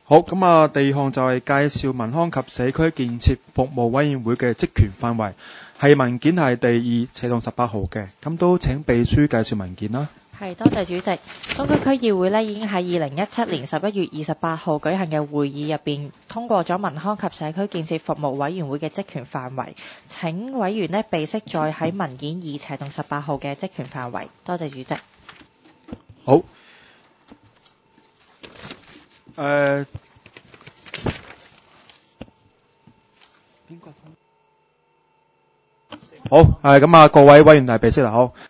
好，咁啊，第二項就係介紹民康及社區建設服務委員會嘅職權範圍，係文件係第2/18號嘅，咁都請秘書介紹文件啦。 係，多謝主席。中區區議會呢已經喺2017年11月28號舉行嘅會議入邊通過咗民康及社區建設服務委員會嘅職權範圍。請委員呢備悉載喺文件2/18號嘅職權範圍。多謝主席。 好。好，咁啊，各位委員係備悉啦，好。